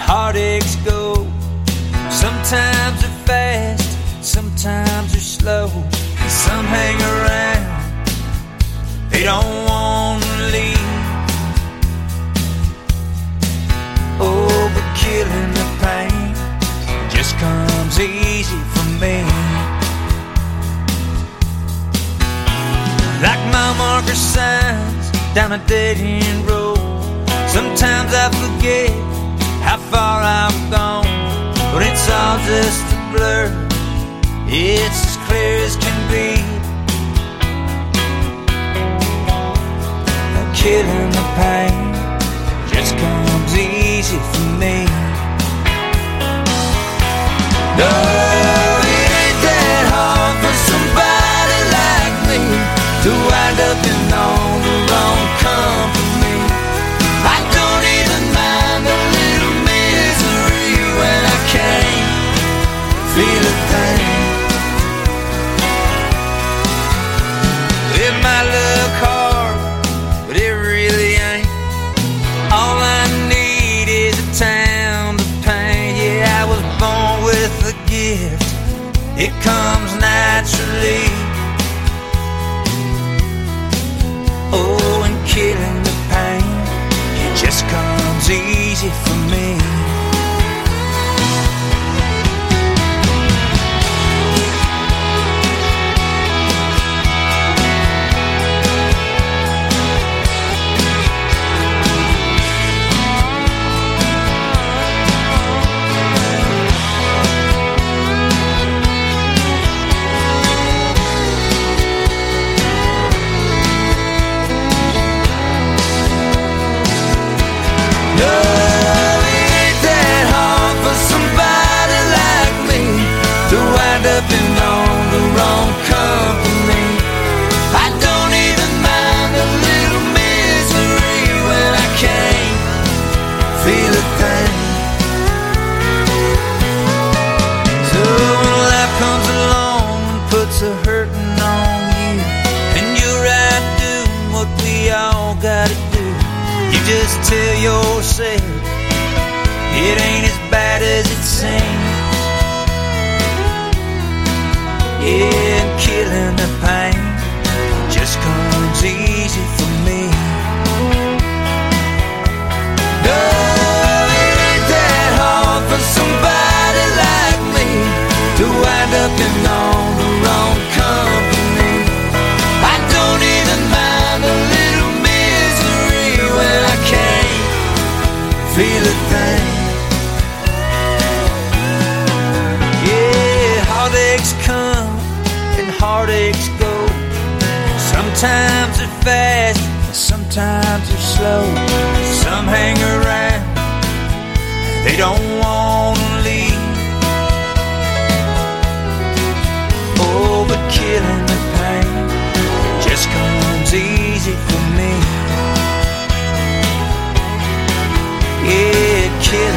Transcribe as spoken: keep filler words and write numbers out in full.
heartaches go. Sometimes they're fast, sometimes they're slow. Some hang around, they don't want to leave. Oh, but killing the pain just comes easy for me. Like mile marker signs down a dead-end road. Sometimes I forget how far I've gone, but it's all just a blur. It's as clear as can be. Killing the pain just comes easy for me. No, it ain't that hard for somebody like me to wind up in all the wrong company. I don't even mind a little misery when I can't feel a thing. It might look hard, but it really ain't. All I need is a town to paint. Yeah, I was born with a gift, it comes naturally. Oh, and killing the pain, it just comes easy for me. A hurting on you, and you're right doing what we all gotta do. You just tell yourself it ain't as bad as it seems. Yeah, and killing the pain just comes easy for me. No, it ain't that hard for somebody like me to wind up in all the wrong company. I don't even mind a little misery when I can't feel a thing. Yeah, heartaches come and heartaches go. Sometimes they're fast, sometimes they're slow. Some hang around, they don't want to leave. Oh, but killing the pain just comes easy for me. Yeah, killing